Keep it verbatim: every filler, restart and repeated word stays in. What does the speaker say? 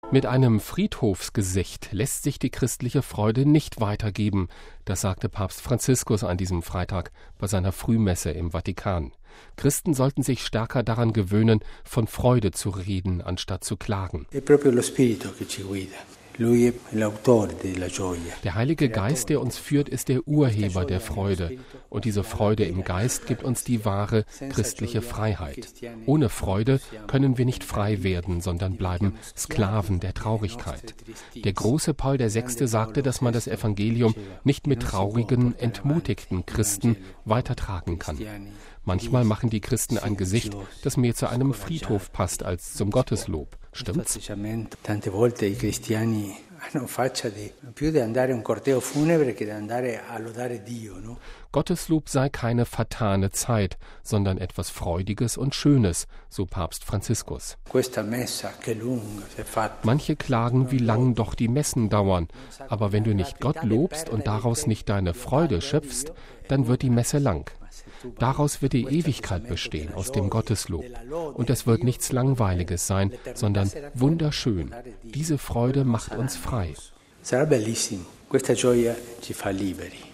Mit einem Friedhofsgesicht lässt sich die christliche Freude nicht weitergeben, das sagte Papst Franziskus an diesem Freitag bei seiner Frühmesse im Vatikan. Christen sollten sich stärker daran gewöhnen, von Freude zu reden, anstatt zu klagen. Der Heilige Geist, der uns führt, ist der Urheber der Freude. Und diese Freude im Geist gibt uns die wahre christliche Freiheit. Ohne Freude können wir nicht frei werden, sondern bleiben Sklaven der Traurigkeit. Der große Paul der Sechste sagte, dass man das Evangelium nicht mit traurigen, entmutigten Christen weitertragen kann. Manchmal machen die Christen ein Gesicht, das mehr zu einem Friedhof passt als zum Gotteslob. Stimmt's? Gotteslob sei keine vertane Zeit, sondern etwas Freudiges und Schönes, so Papst Franziskus. Manche klagen, wie lang doch die Messen dauern, aber wenn du nicht Gott lobst und daraus nicht deine Freude schöpfst, dann wird die Messe lang. Daraus wird die Ewigkeit bestehen, aus dem Gotteslob. Und es wird nichts Langweiliges sein, sondern wunderschön. Diese Freude macht uns frei. Sarà bellissimo. Questa gioia ci fa liberi.